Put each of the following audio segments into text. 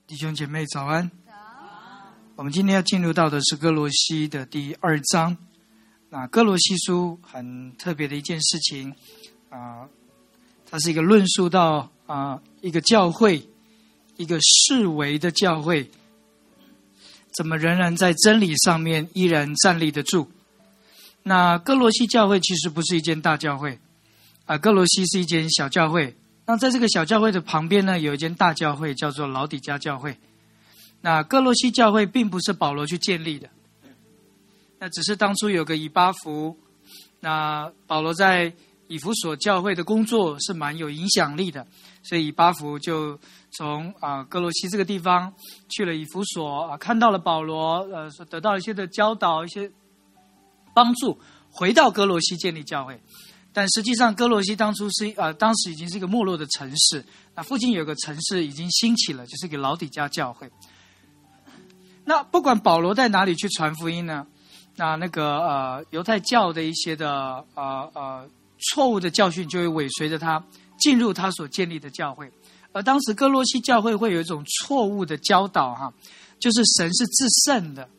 弟兄姐妹早安。我们今天要进入到的是歌罗西的第2章。那歌罗西书很特别的一件事情它是一个论述到一个教会，一个世微的教会怎么仍然在真理上面依然站立得住。那歌罗西教会其实不是一间大教会歌罗西是一间小教会。那在这个小教会的旁边呢，有一间大教会，叫做老底嘉教会。那歌罗西教会并不是保罗去建立的，那只是当初有个以巴弗，那保罗在以弗所教会的工作是蛮有影响力的，所以以巴弗就从歌罗西这个地方去了以弗所看到了保罗得到一些的教导，一些帮助，回到歌罗西建立教会。但实际上歌罗西当时已经是一个没落的城市，那附近有个城市已经兴起了，就是一个老底嘉教会。那不管保罗在哪里去传福音呢，那个犹太教的一些的错误的教训就会尾随着他进入他所建立的教会。而当时歌罗西教会会有一种错误的教导就是神是至圣的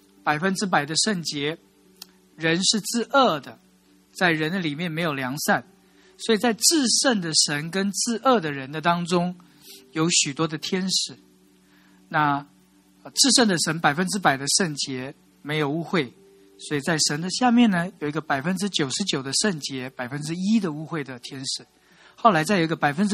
，100%的圣洁，人是至恶的，在人的里面没有良善，所以在至圣的神跟至恶的人的当中有许多的天使。那至圣的神100%的圣洁，没有污秽，所以在神的下面呢有一个99%的圣洁，1%的污秽的天使。后来再有一个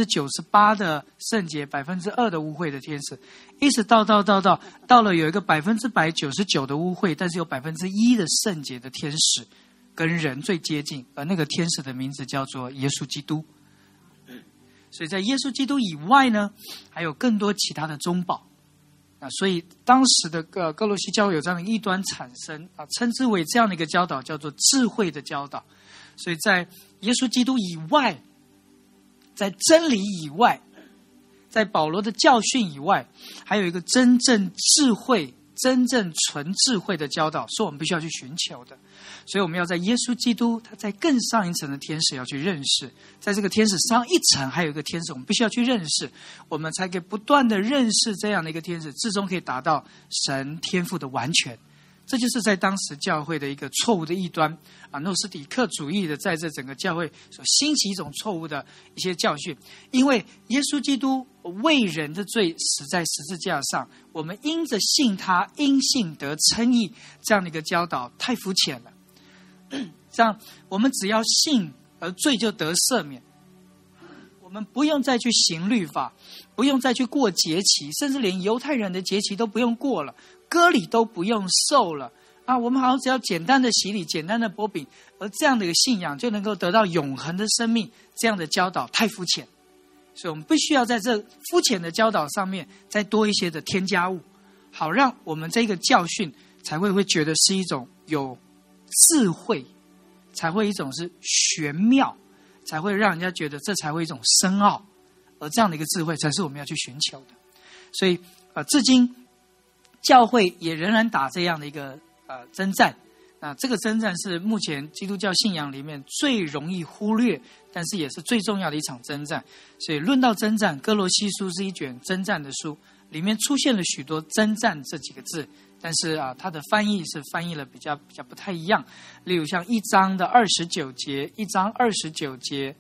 98%的圣洁，2%的污秽的天使，一直到了有一个199%的污秽，但是有1%的圣洁的天使跟人最接近，而那个天使的名字叫做耶稣基督。所以在耶稣基督以外呢，还有更多其他的中保所以当时的歌罗西教会有这样的异端产生称之为这样的一个教导叫做智慧的教导。所以在耶稣基督以外，在真理以外，在保罗的教训以外，还有一个真正智慧，真正纯智慧的教导是我们必须要去寻求的。所以我们要在耶稣基督他在更上一层的天使要去认识，在这个天使上一层还有一个天使我们必须要去认识，我们才可以不断的认识这样的一个天使，最终可以达到神天父的完全。这就是在当时教会的一个错误的异端诺斯底克主义的在这整个教会所兴起一种错误的一些教训。因为耶稣基督为人的罪死在十字架上，我们因着信他，因信得称义，这样的一个教导太肤浅了。这样我们只要信而罪就得赦免，我们不用再去行律法，不用再去过节期，甚至连犹太人的节期都不用过了，割礼都不用受了我们好像只要简单的洗礼，简单的擘饼，而这样的一个信仰就能够得到永恒的生命，这样的教导太肤浅。所以我们必须要在这肤浅的教导上面再多一些的添加物，好让我们这个教训才会觉得是一种有智慧，才会一种是玄妙，才会让人家觉得这才会一种深奥，而这样的一个智慧才是我们要去寻求的。所以至今教会也仍然打这样的一个征战。那这个征战是目前基督教信仰里面最容易忽略，但是也是最重要的一场征战。所以论到征战，歌罗西书是一卷征战的书，里面出现了许多征战这几个字，但是它的翻译是翻译了比较不太一样。例如像1章的29节，1章29节，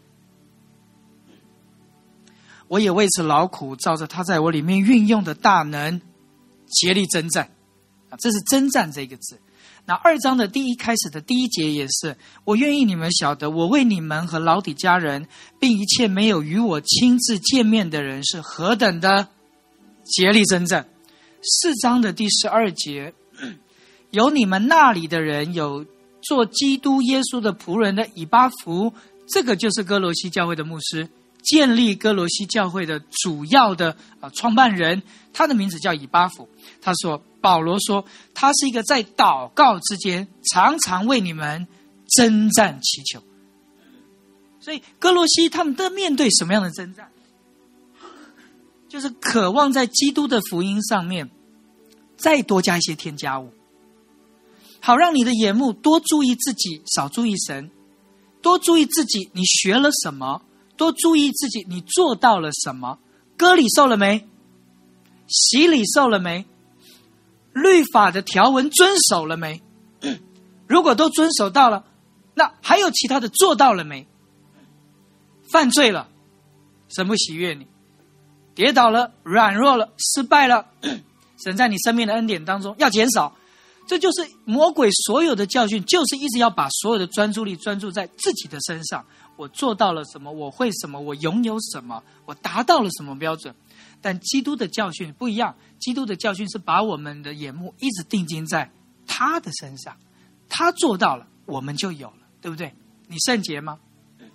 我也为此劳苦，照着他在我里面运用的大能竭力征战这是征战这个字。那2章的开始的第1节也是，我愿意你们晓得，我为你们和老底嘉人，并一切没有与我亲自见面的人，是何等的竭力征战。4章的第12节，有你们那里的人，有做基督耶稣的仆人的以巴弗，这个就是歌罗西教会的牧师，建立歌罗西教会的主要的创办人，他的名字叫以巴弗。他说，保罗说，他是一个在祷告之间常常为你们征战祈求。所以歌罗西他们都面对什么样的征战？就是渴望在基督的福音上面再多加一些添加物，好让你的眼目多注意自己，少注意神，多注意自己你学了什么，多注意自己你做到了什么，割礼受了没， 洗礼受了没？律法的条文遵守了没？如果都遵守到了，那还有其他的做到了没？犯罪了，神不喜悦你；跌倒了，软弱了，失败了，神在你生命的恩典当中要减少。这就是魔鬼所有的教训，就是一直要把所有的专注力专注在自己的身上。我做到了什么？我会什么？我拥有什么？我达到了什么标准？但基督的教训不一样，基督的教训是把我们的眼目一直定睛在他的身上，他做到了，我们就有了，对不对？你圣洁吗？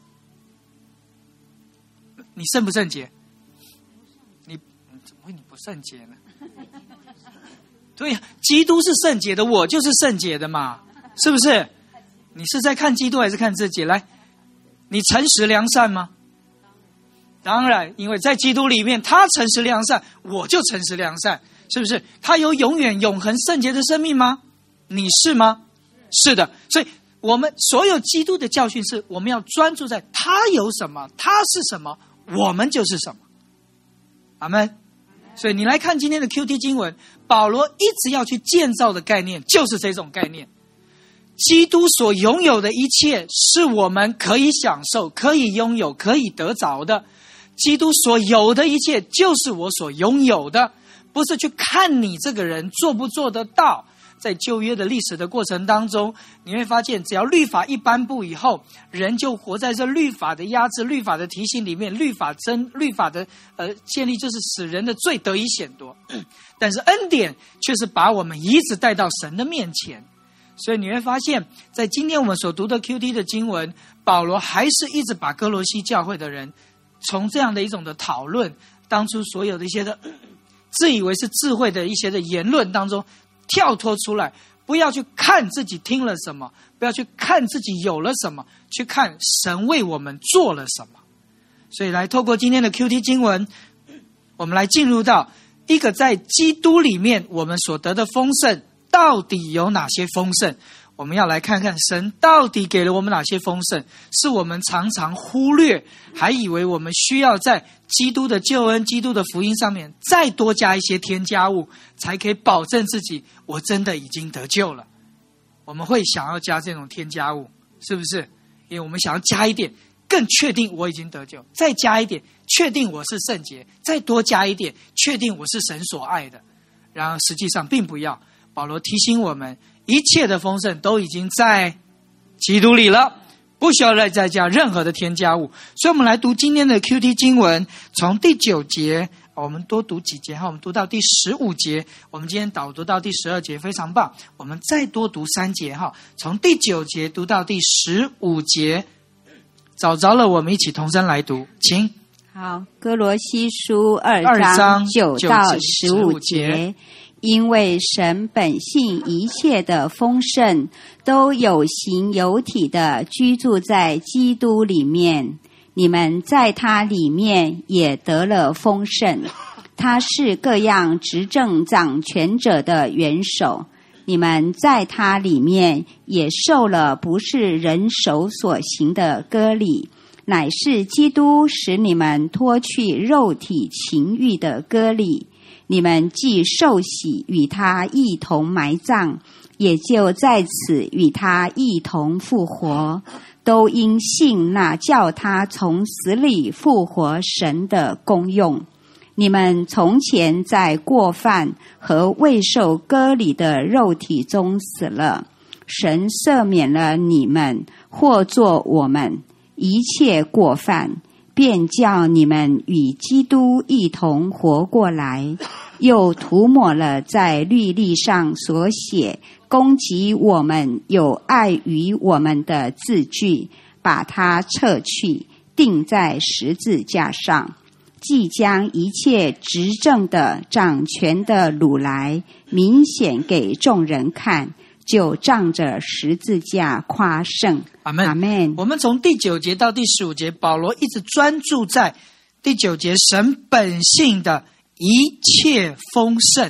你圣不圣洁？你怎么会你不圣洁呢？对呀，基督是圣洁的，我就是圣洁的嘛，是不是？你是在看基督还是看自己？来，你诚实良善吗？当然，因为在基督里面，他诚实良善，我就诚实良善，是不是？他有永远永恒圣洁的生命吗？你是吗？是的。所以我们所有基督的教训是，我们要专注在他有什么，他是什么，我们就是什么。阿们。所以你来看今天的 QT 经文，保罗一直要去建造的概念就是这种概念。基督所拥有的一切是我们可以享受、可以拥有、可以得着的。基督所有的一切就是我所拥有的，不是去看你这个人做不做得到。在旧约的历史的过程当中，你会发现只要律法一颁布以后，人就活在这律法的压制、律法的提醒里面，律法的建立就是使人的罪得以显多。但是恩典却是把我们一直带到神的面前。所以你会发现在今天我们所读的 QT 的经文，保罗还是一直把哥罗西教会的人从这样的一种的讨论当初所有的一些的自以为是智慧的一些的言论当中跳脱出来，不要去看自己听了什么，不要去看自己有了什么，去看神为我们做了什么。所以来透过今天的 QT 经文，我们来进入到一个在基督里面我们所得的丰盛到底有哪些丰盛。我们要来看看神到底给了我们哪些丰盛，是我们常常忽略，还以为我们需要在基督的救恩、基督的福音上面再多加一些添加物，才可以保证自己我真的已经得救了。我们会想要加这种添加物，是不是？因为我们想要加一点，更确定我已经得救，再加一点，确定我是圣洁，再多加一点，确定我是神所爱的。然而实际上并不要。保罗提醒我们，一切的丰盛都已经在基督里了，不需要再加任何的添加物。所以我们来读今天的 QT 经文，从第9节，我们多读几节哈，我们读到第15节，我们今天导读到第12节，非常棒。我们再多读3节哈，从第9节读到第15节，找着了，我们一起同声来读，请。 好，哥罗西书2章9到15节。因为神本性一切的丰盛都有形有体的居住在基督里面，你们在他里面也得了丰盛。他是各样执政掌权者的元首，你们在他里面也受了不是人手所行的割礼，乃是基督使你们脱去肉体情欲的割礼。你们既受洗与他一同埋葬，也就在此与他一同复活，都因信那叫他从死里复活神的功用。你们从前在过犯和未受割礼的肉体中死了，神赦免了你们或作我们一切过犯，便叫你们与基督一同活过来，又涂抹了在律例上所写攻击我们有碍于我们的字句，把它撤去，钉在十字架上。即将一切执政的掌权的掳来，明显给众人看，就仗着十字架夸胜。 阿们，阿们。我们从第9节到第15节，保罗一直专注在第9节神本性的一切丰盛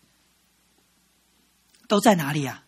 都在哪里啊？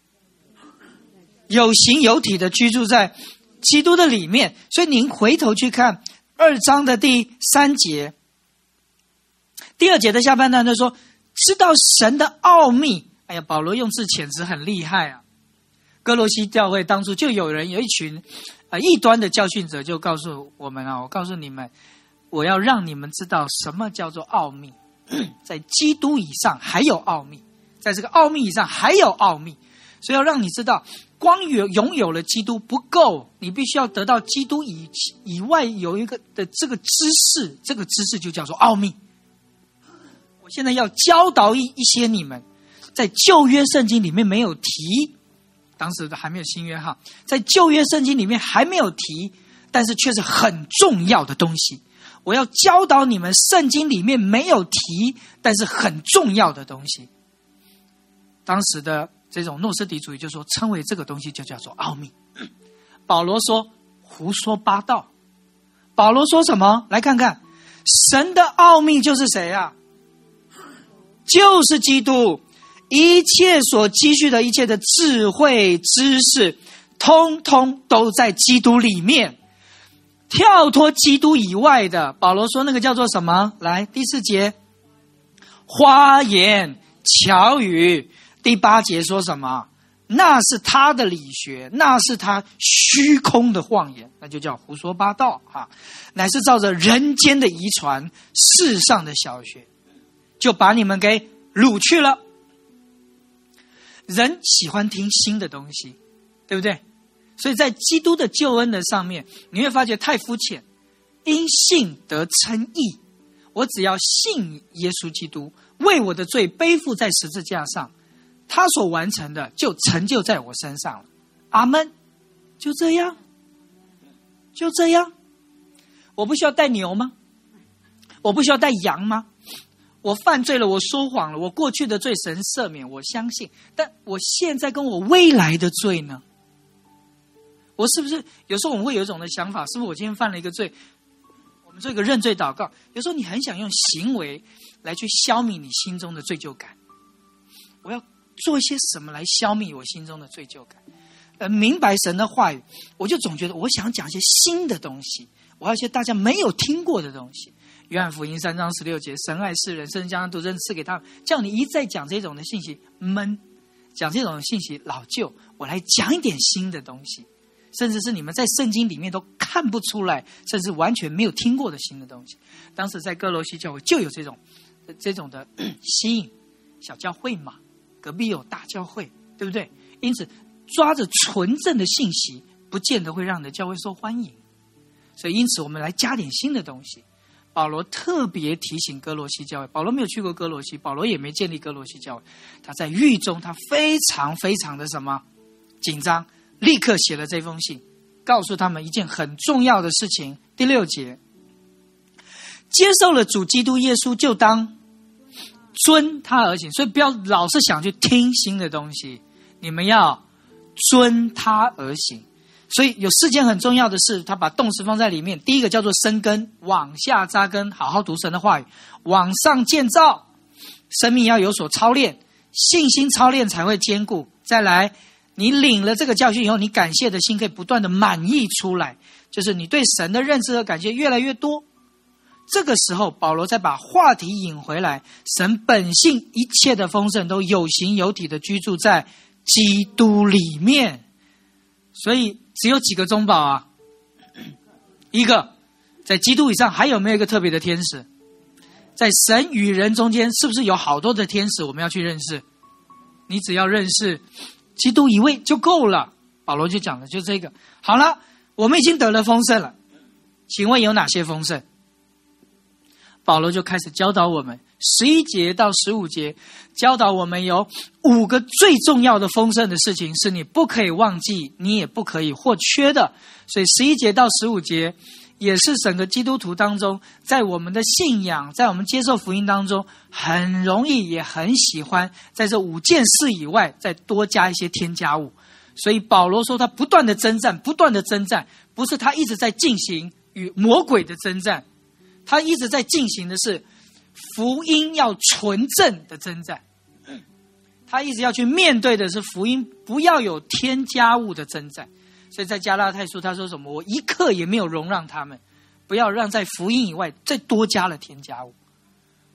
有形有体的居住在基督的里面。所以您回头去看2章的第3节， 第2节的下半段就说，知道神的奥秘。哎呀，保罗用字遣词很厉害啊。哥罗西教会当初就有一群异端的教训者，就告诉我们啊，我告诉你们，我要让你们知道什么叫做奥秘，在基督以上还有奥秘，在这个奥秘以上还有奥秘，所以要让你知道，光拥有了基督不够，你必须要得到基督以外有一个的这个知识，这个知识就叫做奥秘。我现在要教导一些你们，在旧约圣经里面没有提，当时还没有新约哈，在旧约圣经里面还没有提，但是却是很重要的东西。我要教导你们圣经里面没有提，但是很重要的东西。当时的这种诺斯底主义就说，称为这个东西就叫做奥秘。保罗说胡说八道。保罗说什么？来看看，神的奥秘就是谁啊？就是基督。一切所积蓄的一切的智慧知识，通通都在基督里面。跳脱基督以外的，保罗说那个叫做什么？来，第4节，花言巧语。第8节说什么？那是他的理学，那是他虚空的妄言，那就叫胡说八道啊！乃是照着人间的遗传，世上的小学，就把你们给掳去了。人喜欢听新的东西，对不对？所以在基督的救恩的上面，你会发觉太肤浅。因信得称义，我只要信耶稣基督为我的罪背负在十字架上，他所完成的就成就在我身上了。阿们。就这样，就这样。我不需要带牛吗？我不需要带羊吗？我犯罪了，我说谎了，我过去的罪神赦免，我相信。但我现在跟我未来的罪呢？我是不是有时候我们会有一种的想法，是不是我今天犯了一个罪，我们做一个认罪祷告，有时候你很想用行为来去消弭你心中的罪疚感。我要做一些什么来消弭我心中的罪疚感？明白神的话语，我就总觉得我想讲一些新的东西，我要一些大家没有听过的东西。约翰福音3章16节，神爱世人，甚至将他独生赐给他们。叫你一再讲这种的信息闷，讲这种的信息老旧，我来讲一点新的东西，甚至是你们在圣经里面都看不出来，甚至完全没有听过的新的东西。当时在哥罗西教会就有这种的吸引，小教会嘛，隔壁有大教会，对不对？因此抓着纯正的信息，不见得会让你的教会受欢迎。所以因此我们来加点新的东西。保罗特别提醒哥罗西教会，保罗没有去过哥罗西，保罗也没建立哥罗西教会，他在狱中他非常非常的什么紧张，立刻写了这封信，告诉他们一件很重要的事情。第6节，接受了主基督耶稣，就当遵他而行。所以不要老是想去听新的东西，你们要遵他而行。所以有4件很重要的事，他把动词放在里面。第一个叫做生根，往下扎根，好好读神的话语，往上建造，生命要有所操练，信心操练才会坚固。再来，你领了这个教训以后，你感谢的心可以不断的满溢出来，就是你对神的认知和感谢越来越多。这个时候保罗再把话题引回来，神本性一切的丰盛都有形有体的居住在基督里面。所以只有几个中保啊？一个，在基督以上还有没有一个特别的天使？在神与人中间是不是有好多的天使我们要去认识？你只要认识基督一位就够了。保罗就讲的就这个。好了，我们已经得了丰盛了，请问有哪些丰盛？保罗就开始教导我们，11节到15节教导我们有5个最重要的丰盛的事情，是你不可以忘记，你也不可以或缺的。所以11节到15节也是整个基督徒当中，在我们的信仰，在我们接受福音当中，很容易也很喜欢在这5件事以外再多加一些添加物。所以保罗说他不断的征战，不断的征战，不是他一直在进行与魔鬼的征战，他一直在进行的是福音要纯正的征战，他一直要去面对的是福音不要有添加物的征战。所以在加拉太书他说什么？我一刻也没有容让他们，不要让在福音以外再多加了添加物。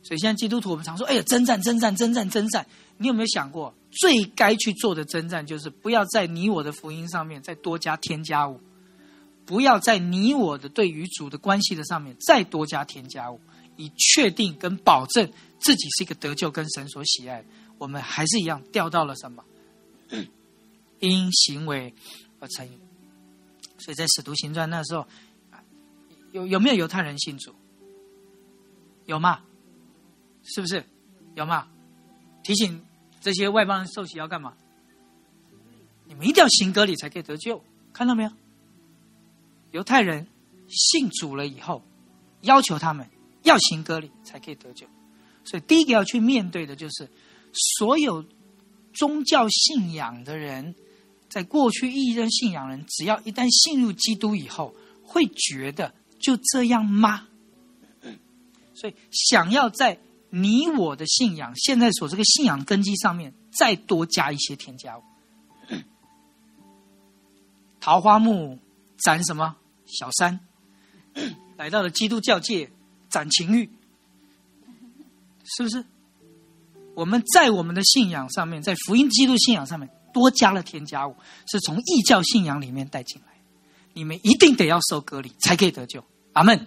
所以现在基督徒我们常说，哎呀，征战。你有没有想过，最该去做的征战，就是不要在你我的福音上面再多加添加物，不要在你我的对与主的关系的上面再多加添加物，以确定跟保证自己是一个得救跟神所喜爱的。我们还是一样掉到了什么？因行为而称义。所以在使徒行传那时候，有没有犹太人信主？有吗？是不是？有吗？提醒这些外邦人受洗要干嘛？你们一定要行割礼才可以得救，看到没有？犹太人信主了以后，要求他们要行割礼才可以得救。所以第一个要去面对的就是所有宗教信仰的人，在过去意义的信仰人，只要一旦信入基督以后，会觉得就这样吗？所以想要在你我的信仰现在所这个信仰根基上面再多加一些添加物。桃花木斩什么？小三。来到了基督教界斩情欲，是不是？我们在我们的信仰上面，在福音基督信仰上面多加了添加物，是从异教信仰里面带进来。你们一定得要受割礼才可以得救。阿们。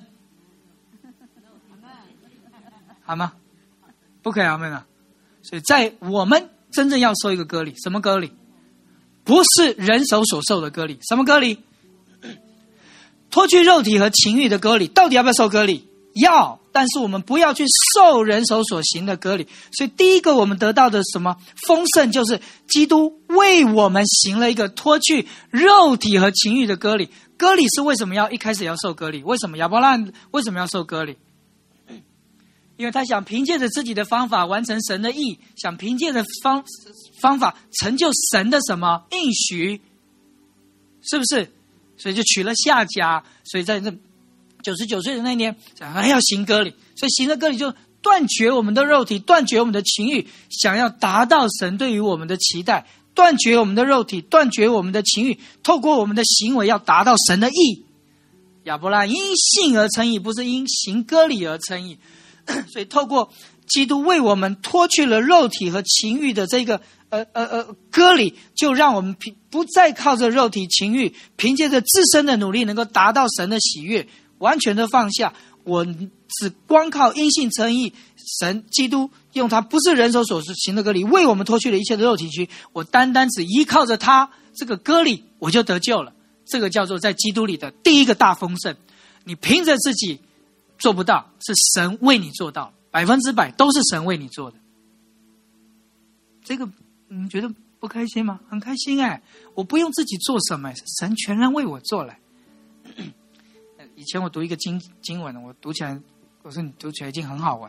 好吗？不可以阿们啊！所以在我们真正要受一个割礼，什么割礼？不是人手所受的割礼。什么割礼？脱去肉体和情欲的割礼。到底要不要受割礼？要，但是我们不要去受人手所行的割礼。所以第一个我们得到的什么丰盛，就是基督为我们行了一个脱去肉体和情欲的割礼。割礼是为什么要一开始要受割礼？为什么亚伯拉罕为什么要受割礼？因为他想凭借着自己的方法完成神的义，想凭借着方法成就神的什么应许，是不是？所以就娶了夏甲，所以在这99岁的那年，还要行割礼，所以行了割礼就断绝我们的肉体，断绝我们的情欲，想要达到神对于我们的期待，断绝我们的肉体，断绝我们的情欲，透过我们的行为要达到神的义。亚伯拉罕因信而称义，不是因行割礼而称义。所以透过基督为我们脱去了肉体和情欲的这个割礼，就让我们不再靠着肉体情欲，凭借着自身的努力能够达到神的喜悦，完全的放下。我只光靠因信称义，神基督用他不是人手所行的割礼为我们脱去了一切的肉体情欲，我单单只依靠着他这个割礼，我就得救了。这个叫做在基督里的第一个大丰盛。你凭着自己做不到，是神为你做到，100%都是神为你做的。这个你觉得不开心吗？很开心哎！我不用自己做什么，神全然为我做了。以前我读一个经文，我读起来，我说你读起来已经很好玩。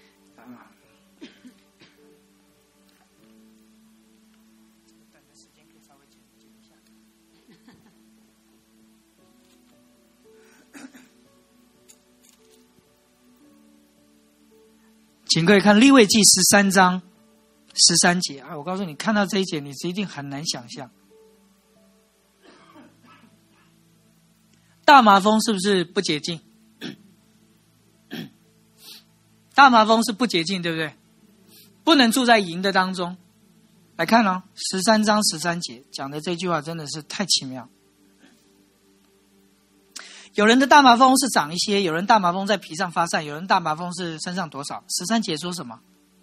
请各位看利未记13章13节啊！我告诉你，看到这一节，你一定很难想象。大麻风是不是不洁净？大麻风是不洁净，对不对？不能住在营的当中。来看哦，13章13节讲的这句话真的是太奇妙。有人的大麻风是长一些，有人大麻风在皮上发散，有人大麻风是身上多少？13节说什么？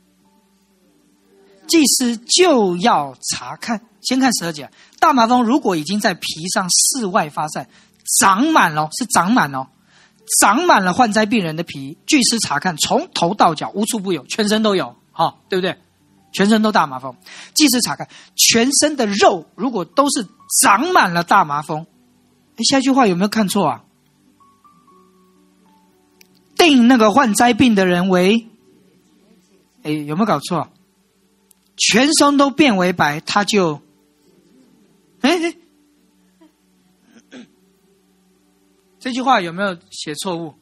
祭司就要查看。先看12节，大麻风如果已经在皮上四外发散，长满了，是长满了，长满了患灾病人的皮，祭司查看，从头到脚无处不有，全身都有，对不对？全身都大麻风。祭司查看全身的肉，如果都是长满了大麻风，下一句话有没有看错啊？定那个患灾病的人为，有没有搞错？全身都变为白，他就，这句话有没有写错误？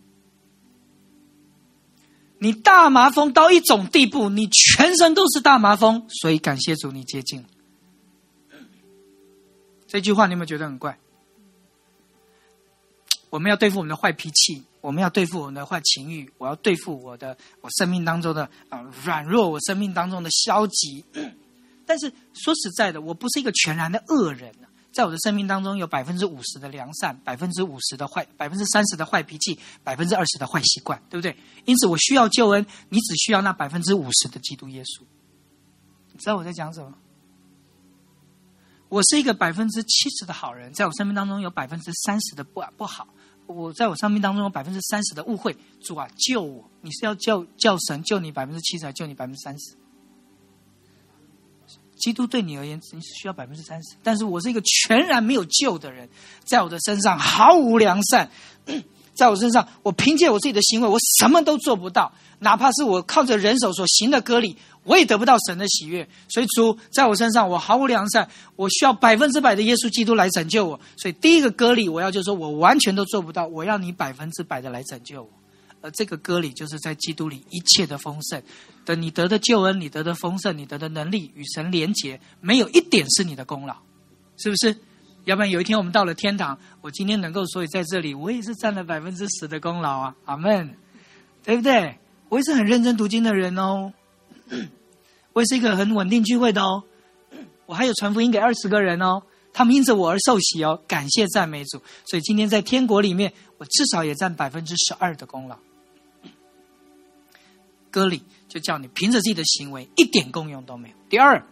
你大麻风到一种地步，你全身都是大麻风，所以感谢主你接近了。这句话你有没有觉得很怪？ 我们要对付我们的坏脾气，我们要对付我们的坏情欲，我要对付我生命当中的软弱，我生命当中的消极。但是说实在的，我不是一个全然的恶人，在我的生命当中有50%的良善，50%的坏，30%的坏脾气，20%的坏习惯，对不对？因此我需要救恩，你只需要那50%的基督耶稣。你知道我在讲什么？我是一个70%的好人，在我生命当中有30%的不好，我在我生命当中有30%的误会。主啊，救我！你是要叫神救你70%，还救你30%？基督对你而言，你是需要30%，但是我是一个全然没有救的人，在我的身上毫无良善，在我身上，我凭借我自己的行为，我什么都做不到，哪怕是我靠着人手所行的割礼，我也得不到神的喜悦。所以主在我身上，我毫无良善，我需要100%的耶稣基督来拯救我。所以第一个割礼，我要就是说我完全都做不到，我要你100%的来拯救我。而这个割礼就是在基督里一切的丰盛，等你得的救恩，你得的丰盛，你得的能力与神连结，没有一点是你的功劳，是不是？要不然有一天我们到了天堂，我今天能够所以在这里，我也是占了10%的功劳啊，阿们，对不对？我也是很认真读经的人哦，我也是一个很稳定聚会的哦，我还有传福音给20个人哦，他们因着我而受洗哦，感谢赞美主。所以今天在天国里面，我至少也占12%的功劳。割礼就叫你凭着自己的行为一点功用都没有。第二，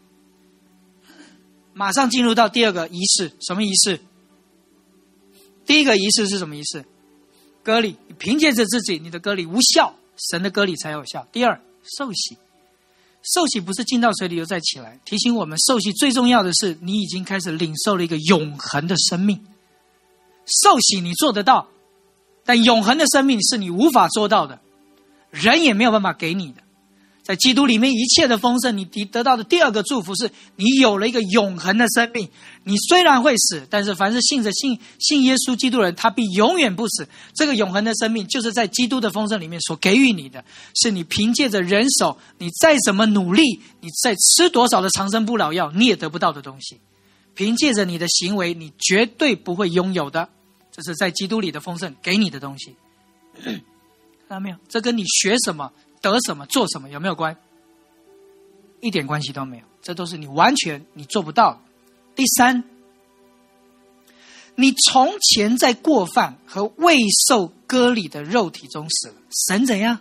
马上进入到第二个仪式。什么仪式？第一个仪式是什么仪式？割礼，你凭借着自己，你的割礼无效，神的割礼才有效。第二，受洗。受洗不是进到水里又再起来，提醒我们受洗最重要的是你已经开始领受了一个永恒的生命。受洗你做得到，但永恒的生命是你无法做到的，人也没有办法给你的。在基督里面一切的丰盛，你得到的第二个祝福是你有了一个永恒的生命。你虽然会死，但是凡是信耶稣基督的人，他必永远不死。这个永恒的生命就是在基督的丰盛里面所给予你的，是你凭借着人手，你再怎么努力，你再吃多少的长生不老药，你也得不到的东西。凭借着你的行为，你绝对不会拥有的，这是在基督里的丰盛给你的东西。看到没有？这跟你学什么得什么做什么有没有关？一点关系都没有，这都是你完全你做不到的。第三，你从前在过犯和未受割礼的肉体中死了，神怎样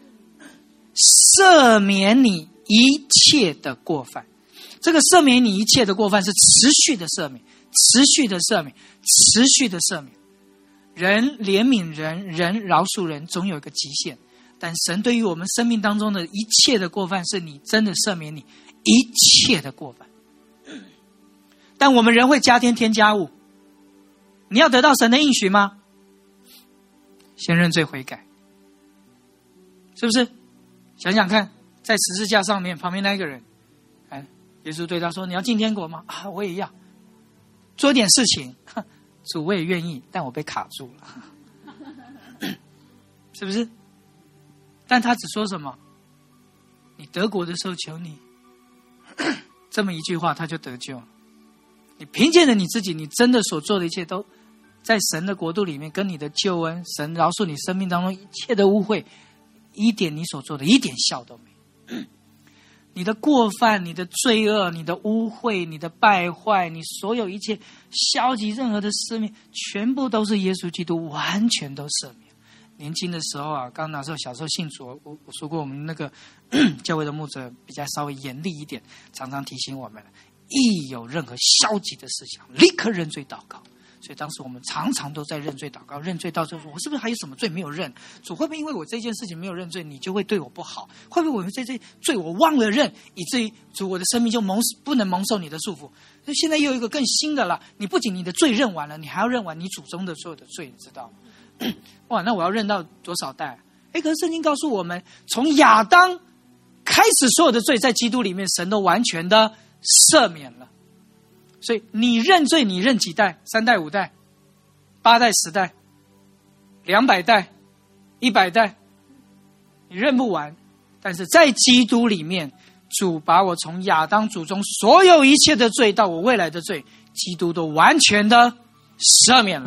赦免你一切的过犯？这个赦免你一切的过犯是持续的赦免，持续的赦免，持续的赦免。人怜悯人，人饶恕人，总有一个极限。但神对于我们生命当中的一切的过犯，是你真的赦免你一切的过犯。但我们人会加添加物，你要得到神的应许吗？先认罪悔改，是不是？想想看，在十字架上面旁边那一个人，耶稣对他说：“你要进天国吗？”啊，我也要。做点事情，主我也愿意，但我被卡住了，是不是？但他只说什么？你得国的时候求你，这么一句话他就得救了。你凭借着你自己，你真的所做的一切都在神的国度里面，跟你的救恩，神饶恕你生命当中一切的污秽，一点你所做的一点效都没有。你的过犯，你的罪恶，你的污秽，你的败坏，你所有一切消极任何的失灭，全部都是耶稣基督完全都赦免。年轻的时候啊，刚那时候小时候信主，我说过我们那个教会的牧者比较稍微严厉一点，常常提醒我们，一有任何消极的思想，立刻认罪祷告。所以当时我们常常都在认罪祷告，认罪到最后说，我是不是还有什么罪没有认？主会不会因为我这件事情没有认罪，你就会对我不好？会不会我这罪我忘了认，以至于主我的生命就不能蒙受你的束缚？所以现在又有一个更新的了，你不仅你的罪认完了，你还要认完你祖宗的所有的罪，你知道吗？哇，那我要认到多少代？可是圣经告诉我们，从亚当开始，所有的罪在基督里面，神都完全的赦免了。所以你认罪，你认几代？3代、5代、8代、10代、200代、100代，你认不完。但是在基督里面，主把我从亚当祖宗所有一切的罪到我未来的罪，基督都完全的赦免了，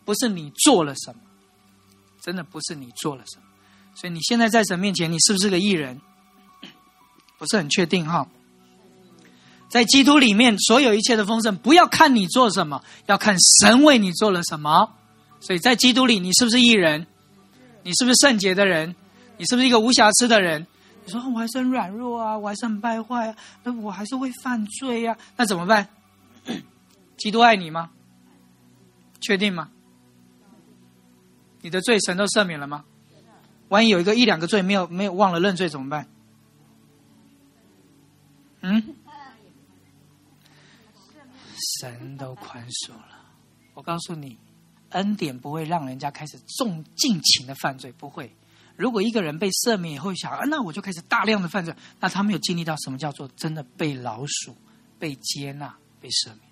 不是你做了什么，真的不是你做了什么。所以你现在在神面前，你是不是个义人？不是很确定哈。在基督里面，所有一切的丰盛，不要看你做什么，要看神为你做了什么。所以在基督里，你是不是义人？你是不是圣洁的人？你是不是一个无瑕疵的人？你说我还是很软弱啊，我还是很败坏啊，我还是会犯罪啊，那怎么办？基督爱你吗？确定吗？你的罪神都赦免了吗？万一有一两个罪没有忘了认罪怎么办？神都宽恕了。我告诉你，恩典不会让人家开始尽情的犯罪，不会。如果一个人被赦免以后想那我就开始大量的犯罪，那他没有经历到什么叫做真的被饶恕、被接纳、被赦免。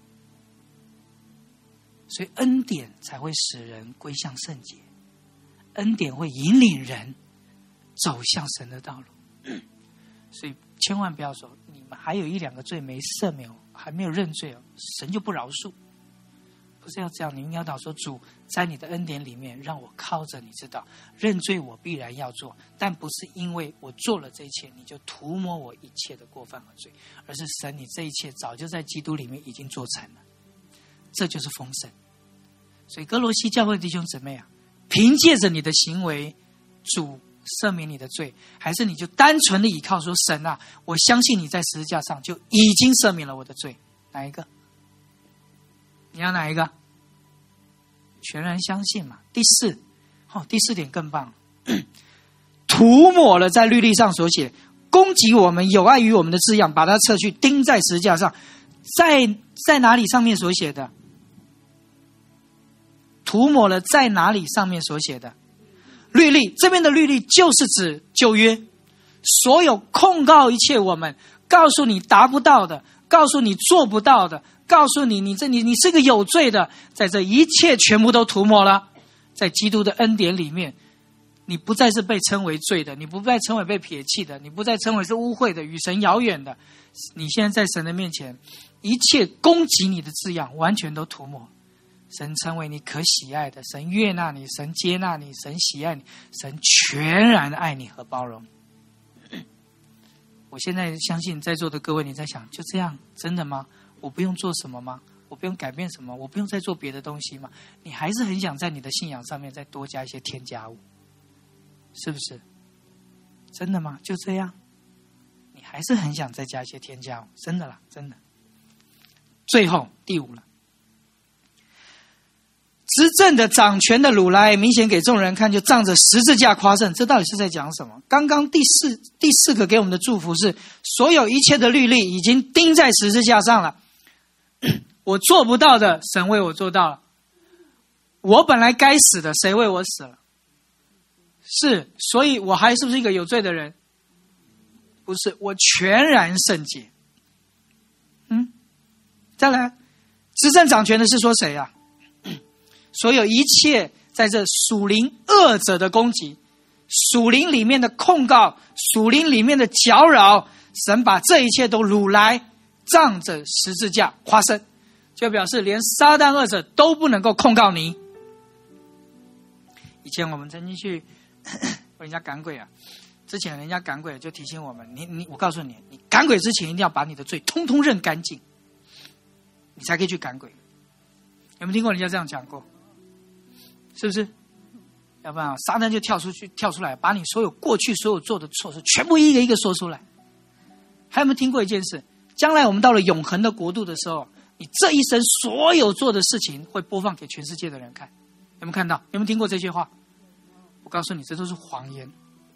所以恩典才会使人归向圣洁，恩典会引领人走向神的道路。所以千万不要说你们还有一两个罪没赦免，还没有认罪神就不饶恕。不是要这样，你应该祷说，主在你的恩典里面，让我靠着你知道认罪我必然要做，但不是因为我做了这一切你就涂抹我一切的过犯和罪，而是神你这一切早就在基督里面已经做成了，这就是丰盛。所以哥罗西教会的弟兄姊妹啊，凭借着你的行为主赦免你的罪，还是你就单纯的倚靠说神啊，我相信你在十字架上就已经赦免了我的罪，哪一个？你要哪一个？全然相信嘛。第四点更棒，涂抹了在律例上所写攻击我们有碍于我们的字样，把它撤去钉在十字架上。在哪里上面所写的？涂抹了在哪里上面所写的？律例。这边的律例就是指旧约，所有控告一切我们，告诉你达不到的，告诉你做不到的，告诉你你是个有罪的，在这一切全部都涂抹了。在基督的恩典里面，你不再是被称为罪的，你不再称为被撇弃的，你不再称为是污秽的，与神遥远的。你现在在神的面前，一切攻击你的字样完全都涂抹，神称为你可喜爱的，神悦纳你，神接纳你，神喜爱你，神全然的爱你和包容。我现在相信在座的各位，你在想，就这样真的吗？我不用做什么吗？我不用改变什么？我不用再做别的东西吗？你还是很想在你的信仰上面再多加一些添加物，是不是？真的吗？就这样？你还是很想再加一些添加物？真的啦，真的。最后第五了，执政的掌权的掳来，明显给众人看，就仗着十字架夸胜。这到底是在讲什么？刚刚第四个给我们的祝福是，所有一切的律例已经钉在十字架上了。我做不到的，神为我做到了。我本来该死的，谁为我死了？是，所以我还是不是一个有罪的人？不是，我全然圣洁。再来，执政掌权的是说谁啊？所有一切在这属灵恶者的攻击，属灵里面的控告，属灵里面的搅扰，神把这一切都掳来，仗着十字架夸胜，就表示连撒旦恶者都不能够控告你。以前我们曾经去为人家赶鬼啊，之前人家赶鬼就提醒我们，我告诉你，你赶鬼之前一定要把你的罪通通认干净，你才可以去赶鬼。有没有听过人家这样讲过？是不是？要不然撒旦就跳出来，把你所有过去所有做的错事全部一个一个说出来。还有没有听过一件事？将来我们到了永恒的国度的时候，你这一生所有做的事情会播放给全世界的人看。有没有看到？有没有听过这些话？我告诉你，这都是谎言。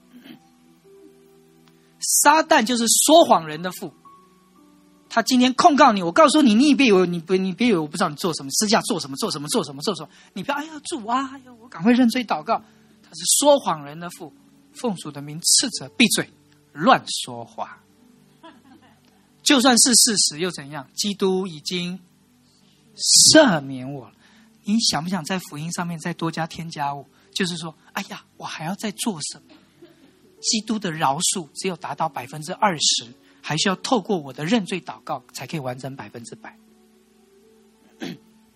撒旦就是说谎人的父。他今天控告你，我告诉你，你别以为我不知道你做什么，私下做什么，你不要主啊，我赶快认罪祷告。他是说谎人的父，奉主的名斥责，闭嘴，乱说话。就算是事实又怎样？基督已经赦免我了。你想不想在福音上面再多加添加物？就是说，我还要再做什么？基督的饶恕只有达到20%。还需要透过我的认罪祷告才可以完成100%。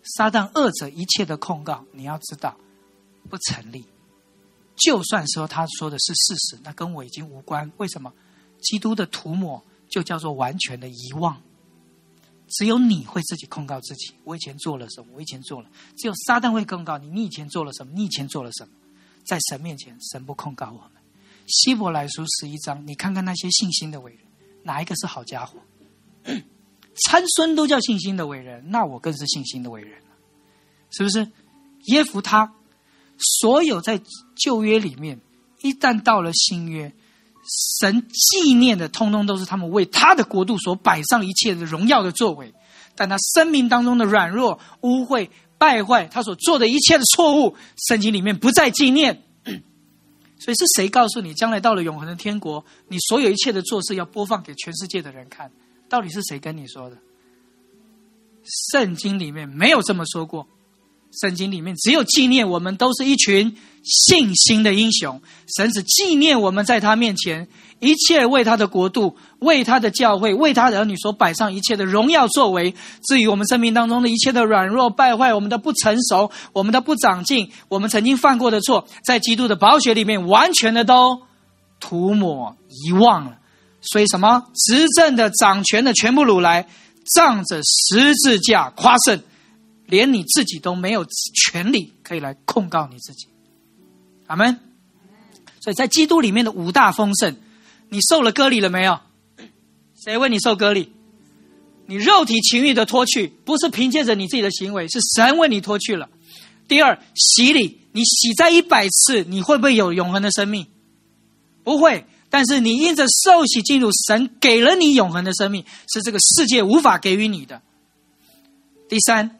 撒旦二者一切的控告，你要知道不成立。就算说他说的是事实，那跟我已经无关。为什么？基督的涂抹就叫做完全的遗忘。只有你会自己控告自己，我以前做了什么，我以前做了。只有撒旦会控告你，你以前做了什么，你以前做了什么。在神面前，神不控告我们。希伯来书11章，你看看那些信心的伟人，哪一个是好家伙？参孙都叫信心的伟人，那我更是信心的伟人，是不是？耶弗他，所有在旧约里面，一旦到了新约，神纪念的通通都是他们为他的国度所摆上一切的荣耀的作为，但他生命当中的软弱、污秽、败坏，他所做的一切的错误，圣经里面不再纪念。所以是谁告诉你将来到了永恒的天国，你所有一切的做事要播放给全世界的人看？到底是谁跟你说的？圣经里面没有这么说过，圣经里面只有纪念我们都是一群信心的英雄。神只纪念我们在他面前一切为他的国度、为他的教会、为他的儿女所摆上一切的荣耀作为。至于我们生命当中的一切的软弱败坏，我们的不成熟，我们的不长进，我们曾经犯过的错，在基督的宝血里面完全的都涂抹遗忘了。所以什么？执政的掌权的全部掳来，仗着十字架夸胜，连你自己都没有权利可以来控告你自己。阿们。所以在基督里面的五大丰盛，你受了割礼了没有？谁为你受割礼？你肉体情欲的脱去，不是凭借着你自己的行为，是神为你脱去了。第二，洗礼，你洗在100次，你会不会有永恒的生命？不会。但是你因着受洗进入，神给了你永恒的生命，是这个世界无法给予你的。第三，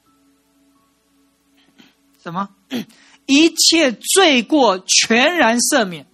什么？一切罪过全然赦免，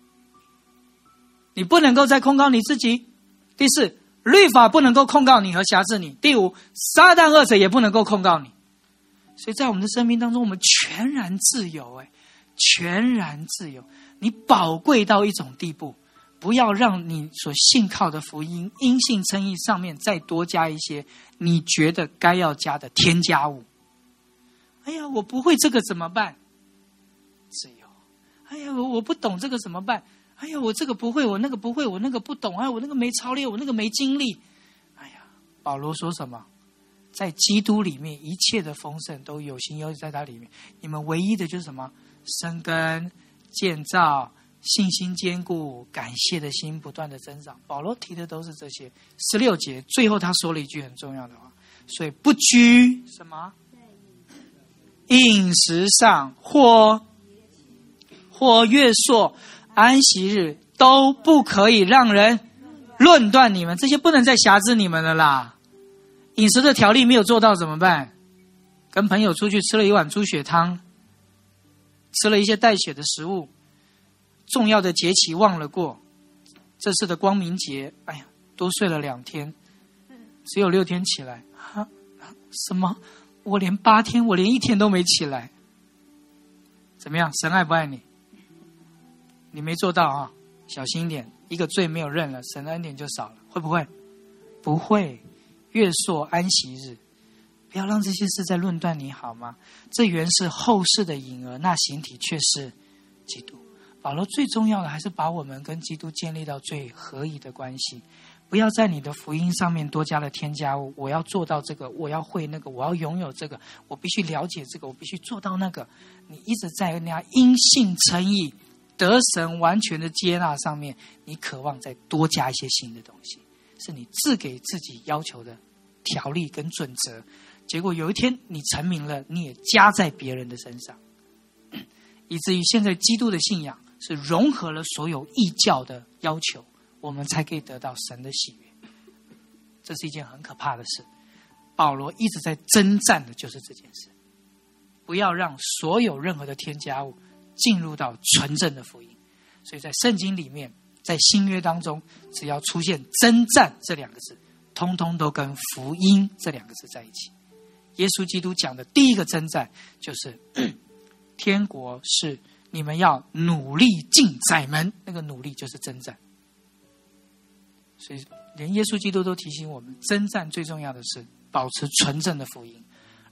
你不能够再控告你自己。第四，律法不能够控告你和辖制你。第五，撒旦二者也不能够控告你。所以在我们的生命当中，我们全然自由，全然自由。你宝贵到一种地步，不要让你所信靠的福音因信称义上面再多加一些你觉得该要加的添加物。哎呀，我不会这个怎么办？自由。哎呀，我不懂这个怎么办？哎呀，我这个不会，我那个不会，我那个不懂，哎，我那个没操练，我那个没经历。哎呀，保罗说什么？在基督里面一切的丰盛都有形有体在他里面，你们唯一的就是什么？生根建造，信心坚固，感谢的心不断的增长。保罗提的都是这些。16节最后他说了一句很重要的话，所以不拘什么饮食上或月朔安息日，都不可以让人论断你们，这些不能再辖制你们了啦。饮食的条例没有做到怎么办？跟朋友出去吃了一碗猪血汤，吃了一些带血的食物，重要的节期忘了过。这次的光明节，哎呀，多睡了2天，只有6天起来。什么？我连8天，我连1天都没起来。怎么样？神爱不爱你？你没做到啊，小心一点。一个罪没有认了，神的恩典就少了，会不会？不会。月朔安息日，不要让这些事再论断你好吗？这原是后世的影儿，那形体却是基督。保罗最重要的还是把我们跟基督建立到最合一的关系，不要在你的福音上面多加了添加物。我要做到这个，我要会那个，我要拥有这个，我必须了解这个，我必须做到那个。你一直在人家因信称义得神完全的接纳上面，你渴望再多加一些新的东西，是你自给自己要求的条例跟准则。结果有一天你成名了，你也加在别人的身上，以至于现在基督的信仰是融合了所有异教的要求，我们才可以得到神的喜悦。这是一件很可怕的事。保罗一直在征战的就是这件事，不要让所有任何的添加物进入到纯正的福音。所以在圣经里面，在新约当中，只要出现征战这2个字，通通都跟福音这2个字在一起。耶稣基督讲的第一个征战就是天国是你们要努力进窄门，那个努力就是征战。所以连耶稣基督都提醒我们，征战最重要的是保持纯正的福音，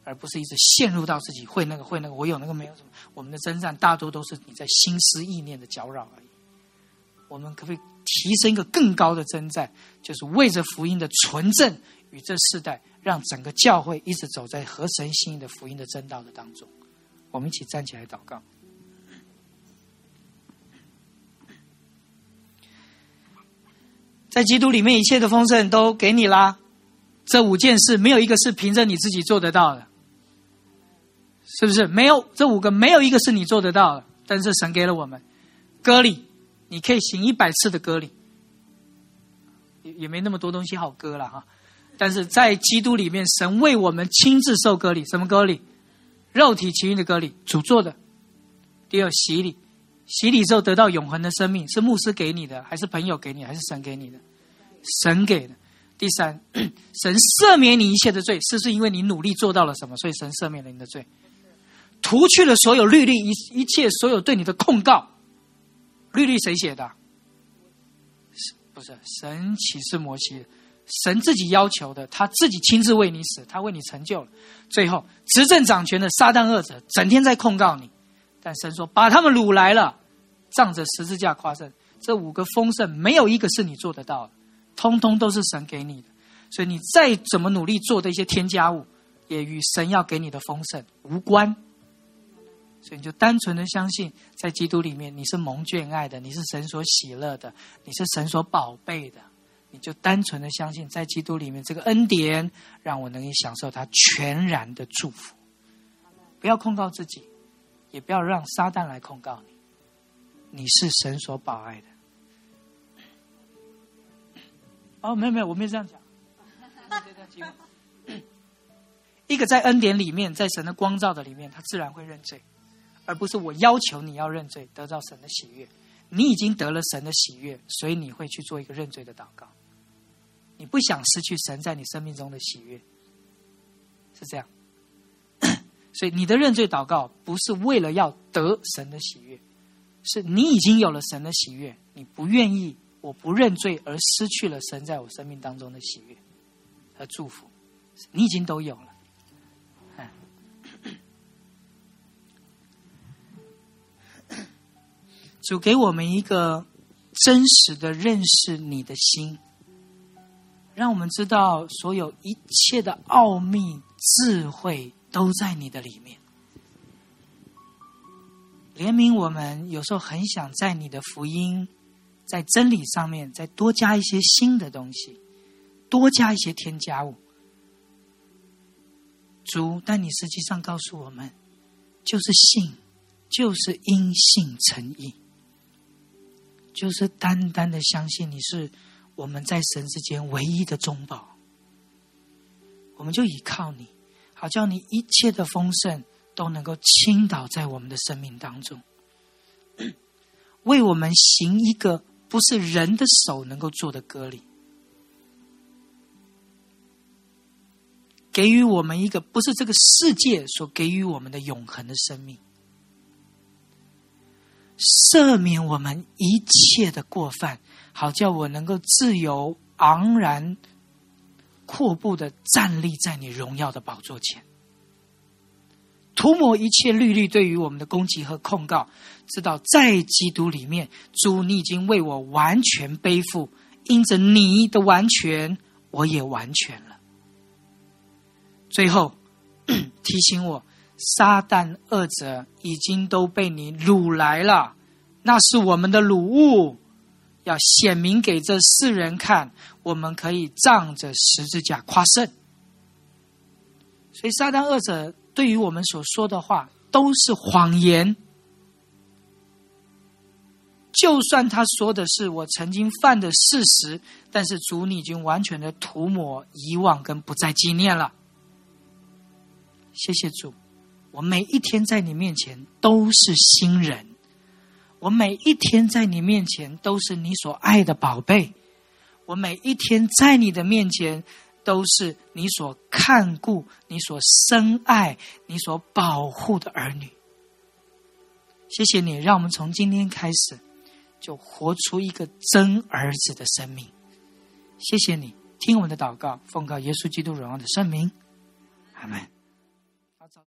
而不是一直陷入到自己会那个，我有那个没有什么。我们的征战大多都是你在心思意念的搅扰而已。我们可不可以提升一个更高的征战，就是为着福音的纯正与这世代，让整个教会一直走在合神心意的福音的真道的当中。我们一起站起来祷告。在基督里面一切的丰盛都给你啦，这5件事没有一个是凭着你自己做得到的，是不是？没有，这5个没有一个是你做得到的，但是神给了我们割礼，你可以行100次的割礼，也没那么多东西好割了哈。但是在基督里面，神为我们亲自受割礼。什么割礼？肉体情欲的割礼，主做的。第二，洗礼，洗礼之后得到永恒的生命，是牧师给你的，还是朋友给你，还是神给你的？神给的。第三，神赦免你一切的罪，是因为你努力做到了什么，所以神赦免了你的罪，除去了所有律例，一切所有对你的控告。律例谁写的？不是神启示摩西的，神自己要求的，他自己亲自为你死，他为你成就了。最后执政掌权的撒旦恶者整天在控告你，但神说把他们掳来了，仗着十字架夸胜。这5个丰盛没有一个是你做得到的，通通都是神给你的。所以你再怎么努力做的一些添加物，也与神要给你的丰盛无关。所以你就单纯的相信，在基督里面你是蒙眷爱的，你是神所喜乐的，你是神所宝贝的。你就单纯的相信，在基督里面这个恩典让我能够享受他全然的祝福。不要控告自己，也不要让撒旦来控告你，你是神所宝爱的。哦，没有，我没有这样讲。一个在恩典里面，在神的光照的里面，他自然会认罪，而不是我要求你要认罪，得到神的喜悦。你已经得了神的喜悦，所以你会去做一个认罪的祷告。你不想失去神在你生命中的喜悦，是这样。所以你的认罪祷告不是为了要得神的喜悦，是你已经有了神的喜悦，你不愿意我不认罪而失去了神在我生命当中的喜悦和祝福，你已经都有了。主给我们一个真实的认识你的心，让我们知道所有一切的奥秘智慧都在你的里面。怜悯我们有时候很想在你的福音在真理上面再多加一些新的东西，多加一些添加物。主，但你实际上告诉我们，就是信，就是因信称义，就是单单的相信你是我们在神之间唯一的中保，我们就依靠你，好叫你一切的丰盛都能够倾倒在我们的生命当中，为我们行一个不是人的手能够做的割礼，给予我们一个不是这个世界所给予我们的永恒的生命，赦免我们一切的过犯，好叫我能够自由昂然阔步地站立在你荣耀的宝座前，涂抹一切律例对于我们的攻击和控告，知道在基督里面，主你已经为我完全背负，因着你的完全，我也完全了。最后提醒我，撒旦恶者已经都被你掳来了，那是我们的掳物，要显明给这世人看，我们可以仗着十字架夸胜。所以撒旦恶者对于我们所说的话都是谎言，就算他说的是我曾经犯的事实，但是主你已经完全的涂抹遗忘跟不再纪念了。谢谢主，我每一天在你面前都是新人，我每一天在你面前都是你所爱的宝贝，我每一天在你的面前都是你所看顾、你所深爱、你所保护的儿女。谢谢你，让我们从今天开始就活出一个真儿子的生命。谢谢你，听我们的祷告，奉靠耶稣基督荣耀的圣名，阿们。